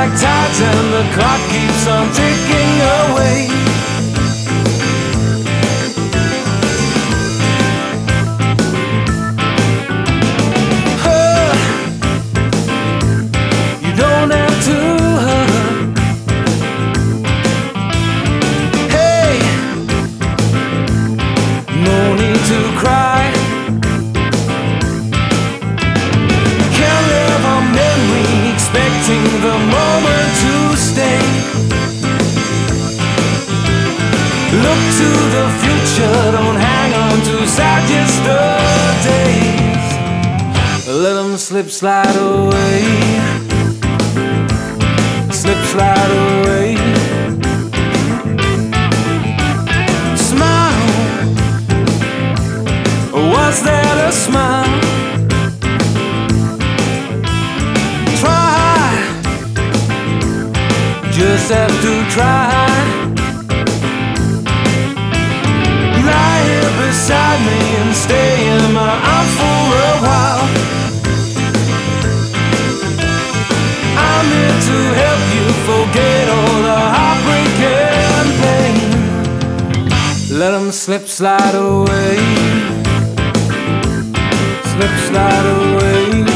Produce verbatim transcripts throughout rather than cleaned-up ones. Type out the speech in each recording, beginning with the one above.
back tides and the clock keeps on ticking away. Oh, you don't have to hurt. Hey, no need to cry. Expecting the moment to stay. Look to the future, don't hang on to sad yesterdays. Let them slip, slide away. Slip, slide away. Smile. Was that a smile? Just have to try. Lie here beside me and stay in my arms for a while. I'm here to help you forget all the heartbreak and pain. Let them slip, slide away. Slip, slide away.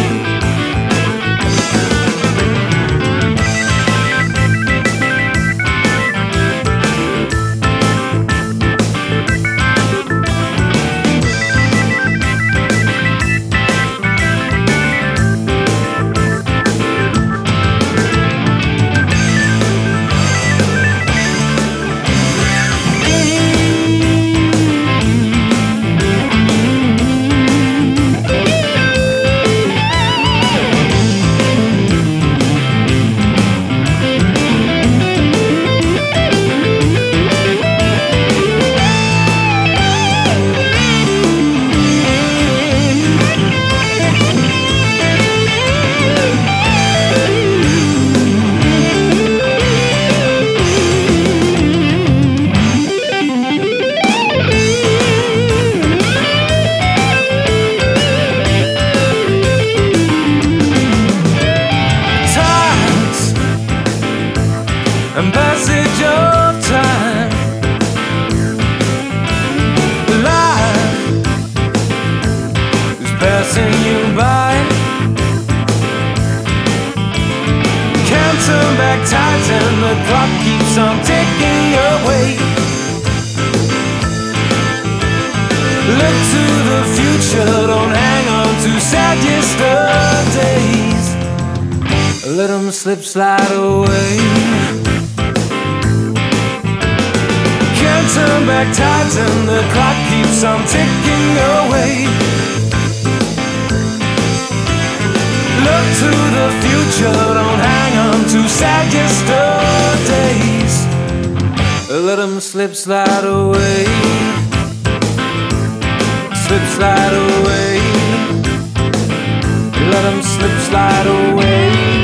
And passage of time, life is passing you by. Can't turn back tides and the clock keeps on ticking away. Look to the future, don't hang on to sad yesterdays. Let them slip, slide away. Turn back tides and the clock keeps on ticking away. Look to the future, don't hang on to sad yesterdays. Let them slip, slide away. Slip, slide away. Let them slip, slide away.